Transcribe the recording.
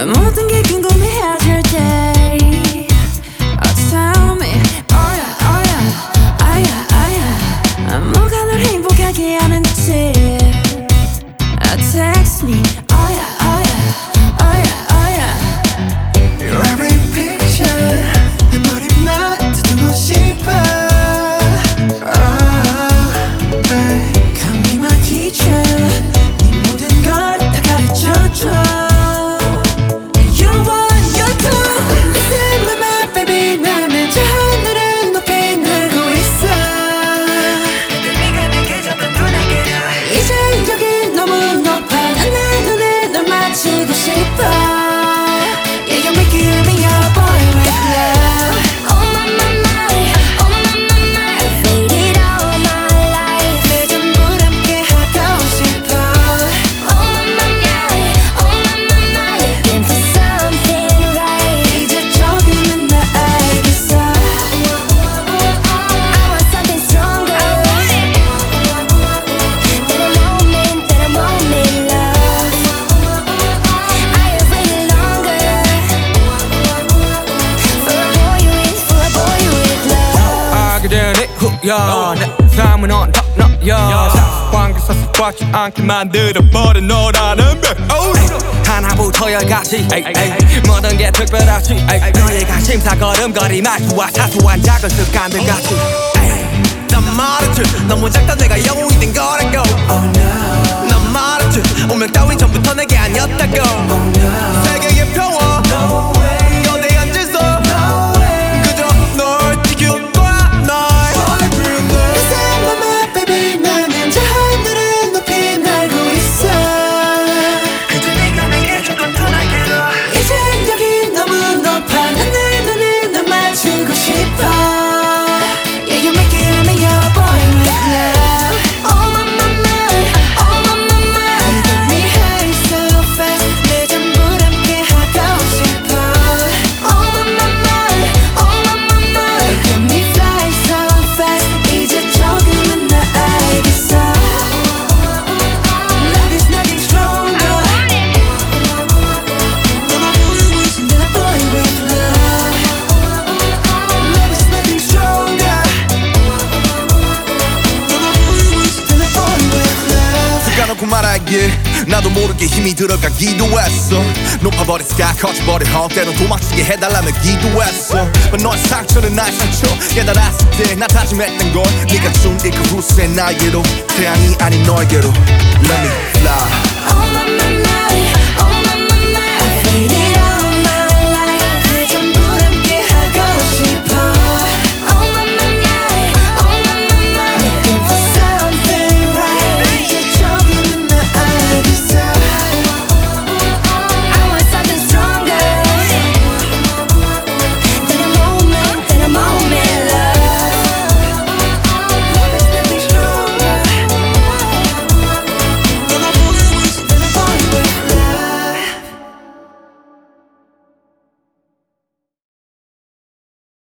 모든 게 궁금해질 때 tell me oh yeah oh yeah 아야 아야 뭐가 널 행복하게 하는지 text me oh yeah oh yeah oh yeah oh yeah Your every picture 내 머리만 듣고 싶어 Come be my teacher 네 모든 걸 다 가르쳐줘 내 삶은 on top 너야 관계사 습관치 않게 만들어버린 너라는 배 하나부터 열까지 모든 게 특별하지 너의 관심사 걸음걸이 말투와 사소한 작은 습관들 같이 난 말했지 너무 작다 내가 영웅이 된 거라고 난 말했지 운명 따윈 전부터 내게 아니었다고 세계의 평화 거대한 질서 그저 널 지켜 말하길 나도 모르게 힘이 들어가기도 했어 높아버린 sky 커져버린 헛 때론 도망치게 해달라며 기도했어 너의 상처는 나의 상처 깨달았을 때 나 다짐했던 건 네가 준 이 그 후세 나에게로 태양이 아닌 너에게로 Let me fly